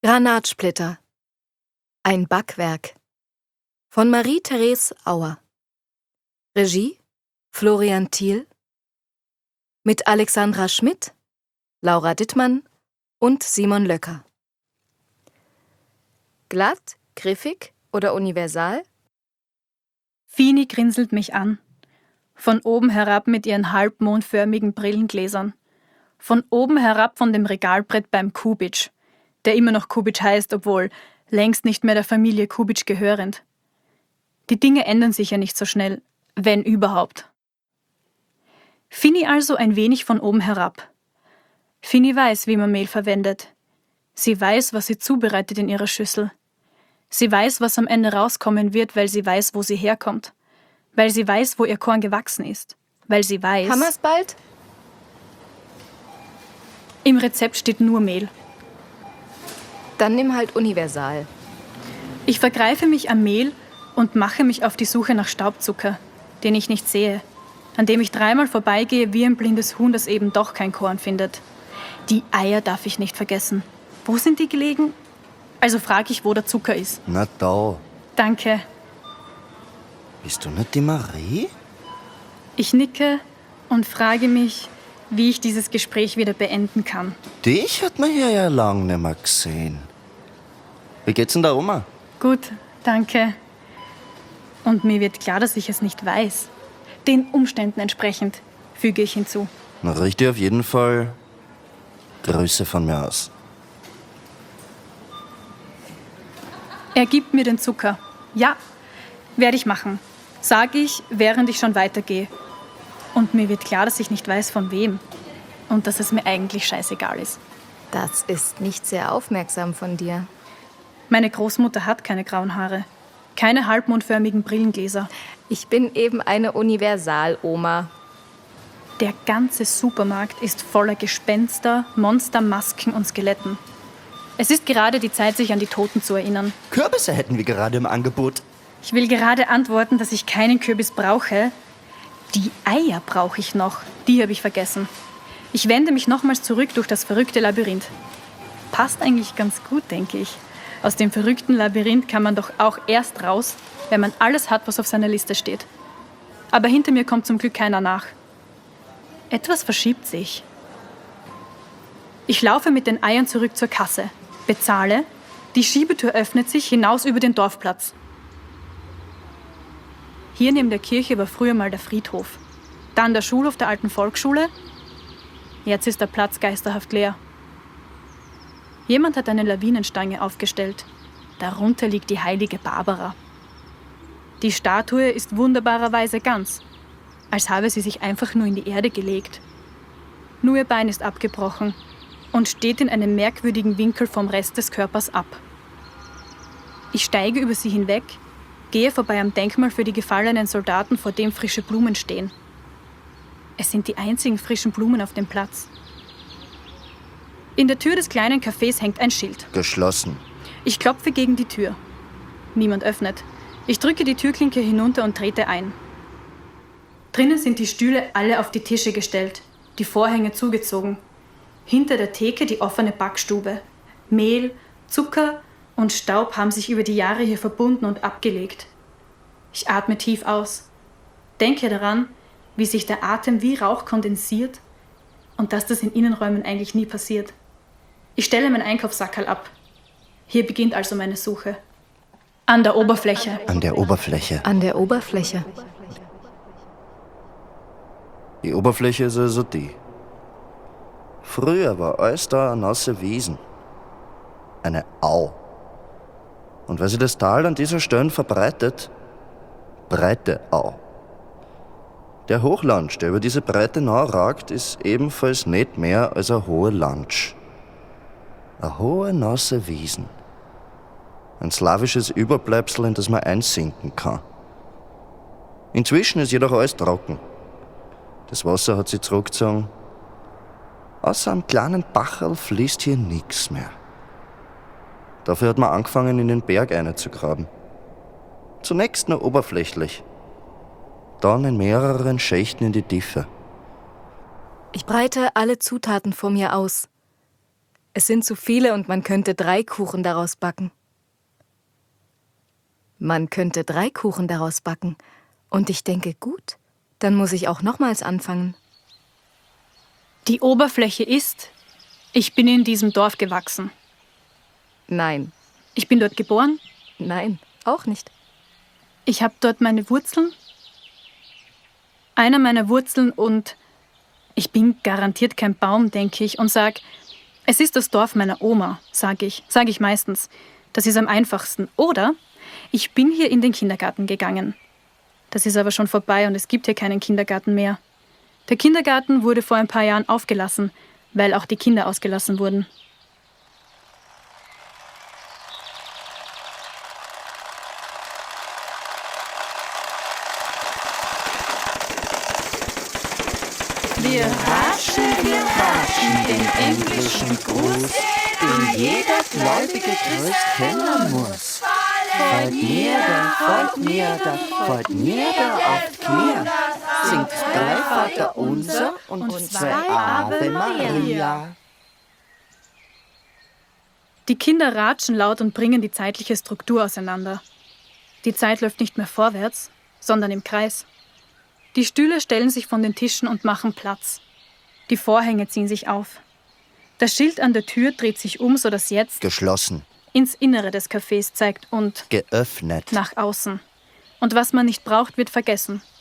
Granatsplitter. Ein Backwerk. Von Marie-Therese Auer. Regie Florian Thiel. Mit Alexandra Schmidt, Laura Dittmann und Simon Löcker. Glatt, griffig oder universal? Fini grinselt mich an. Von oben herab mit ihren halbmondförmigen Brillengläsern. Von oben herab von dem Regalbrett beim Kubitsch, der immer noch Kubitsch heißt, obwohl längst nicht mehr der Familie Kubitsch gehörend. Die Dinge ändern sich ja nicht so schnell, wenn überhaupt. Fini also ein wenig von oben herab. Fini weiß, wie man Mehl verwendet. Sie weiß, was sie zubereitet in ihrer Schüssel. Sie weiß, was am Ende rauskommen wird, weil sie weiß, wo sie herkommt. Weil sie weiß, wo ihr Korn gewachsen ist. Weil sie weiß... Haben wir's bald? Im Rezept steht nur Mehl. Dann nimm halt universal. Ich vergreife mich am Mehl und mache mich auf die Suche nach Staubzucker, den ich nicht sehe, an dem ich dreimal vorbeigehe wie ein blindes Huhn, das eben doch kein Korn findet. Die Eier darf ich nicht vergessen. Wo sind die gelegen? Also frage ich, wo der Zucker ist. Na da. Danke. Bist du nicht die Marie? Ich nicke und frage mich, wie ich dieses Gespräch wieder beenden kann. Dich hat man hier ja lang nicht mehr gesehen. Wie geht's denn der Oma? Gut, danke. Und mir wird klar, dass ich es nicht weiß. Den Umständen entsprechend, füge ich hinzu. Na, richte auf jeden Fall Grüße von mir aus. Er gibt mir den Zucker. Ja, werde ich machen. Sage ich, während ich schon weitergehe. Und mir wird klar, dass ich nicht weiß, von wem. Und dass es mir eigentlich scheißegal ist. Das ist nicht sehr aufmerksam von dir. Meine Großmutter hat keine grauen Haare. Keine halbmondförmigen Brillengläser. Ich bin eben eine Universal-Oma. Der ganze Supermarkt ist voller Gespenster, Monstermasken und Skeletten. Es ist gerade die Zeit, sich an die Toten zu erinnern. Kürbisse hätten wir gerade im Angebot. Ich will gerade antworten, dass ich keinen Kürbis brauche. Die Eier brauche ich noch. Die habe ich vergessen. Ich wende mich nochmals zurück durch das verrückte Labyrinth. Passt eigentlich ganz gut, denke ich. Aus dem verrückten Labyrinth kann man doch auch erst raus, wenn man alles hat, was auf seiner Liste steht. Aber hinter mir kommt zum Glück keiner nach. Etwas verschiebt sich. Ich laufe mit den Eiern zurück zur Kasse, bezahle, die Schiebetür öffnet sich hinaus über den Dorfplatz. Hier neben der Kirche war früher mal der Friedhof. Dann der Schulhof der alten Volksschule. Jetzt ist der Platz geisterhaft leer. Jemand hat eine Lawinenstange aufgestellt. Darunter liegt die heilige Barbara. Die Statue ist wunderbarerweise ganz, als habe sie sich einfach nur in die Erde gelegt. Nur ihr Bein ist abgebrochen und steht in einem merkwürdigen Winkel vom Rest des Körpers ab. Ich steige über sie hinweg, gehe vorbei am Denkmal für die gefallenen Soldaten, vor dem frische Blumen stehen. Es sind die einzigen frischen Blumen auf dem Platz. In der Tür des kleinen Cafés hängt ein Schild. Geschlossen. Ich klopfe gegen die Tür. Niemand öffnet. Ich drücke die Türklinke hinunter und trete ein. Drinnen sind die Stühle alle auf die Tische gestellt, die Vorhänge zugezogen. Hinter der Theke die offene Backstube. Mehl, Zucker und Staub haben sich über die Jahre hier verbunden und abgelegt. Ich atme tief aus. Denke daran, wie sich der Atem wie Rauch kondensiert und dass das in Innenräumen eigentlich nie passiert. Ich stelle mein Einkaufssackerl ab. Hier beginnt also meine Suche. An der Oberfläche. An der Oberfläche. An der Oberfläche. Die Oberfläche ist also die. Früher war alles da eine nasse Wiesen. Eine Au. Und weil sich das Tal an dieser Stelle verbreitet, breite Au. Der Hochlandsch, der über diese breite Nau ragt, ist ebenfalls nicht mehr als eine hohe Landsch. Eine hohe, nasse Wiesen. Ein slawisches Überbleibsel, in das man einsinken kann. Inzwischen ist jedoch alles trocken. Das Wasser hat sich zurückgezogen. Außer einem kleinen Bacherl fließt hier nichts mehr. Dafür hat man angefangen, in den Berg einzugraben. Zunächst nur oberflächlich. Dann in mehreren Schächten in die Tiefe. Ich breite alle Zutaten vor mir aus. Es sind zu viele und man könnte 3 Kuchen daraus backen. Man könnte 3 Kuchen daraus backen. Und ich denke, gut, dann muss ich auch nochmals anfangen. Die Oberfläche ist, ich bin in diesem Dorf gewachsen. Nein, Ich bin dort geboren. nein, auch nicht. Ich habe dort meine Wurzeln. Einer meiner Wurzeln und ich bin garantiert kein Baum, denke ich, und sag, es ist das Dorf meiner Oma, sage ich meistens. Das ist am einfachsten. Oder ich bin hier in den Kindergarten gegangen. Das ist aber schon vorbei und es gibt hier keinen Kindergarten mehr. Der Kindergarten wurde vor ein paar Jahren aufgelassen, weil auch die Kinder ausgelassen wurden. Wir raschen den englischen Gruß, den jeder gläubige Christ kennen muss. Folgt mir da, folgt mir da auf Knie, singt 3 Vater unser und 2 Ave Maria. Die Kinder ratschen laut und bringen die zeitliche Struktur auseinander. Die Zeit läuft nicht mehr vorwärts, sondern im Kreis. Die Stühle stellen sich von den Tischen und machen Platz. Die Vorhänge ziehen sich auf. Das Schild an der Tür dreht sich um, sodass jetzt Geschlossen, ins Innere des Cafés zeigt und geöffnet. nach außen. Und was man nicht braucht, wird vergessen.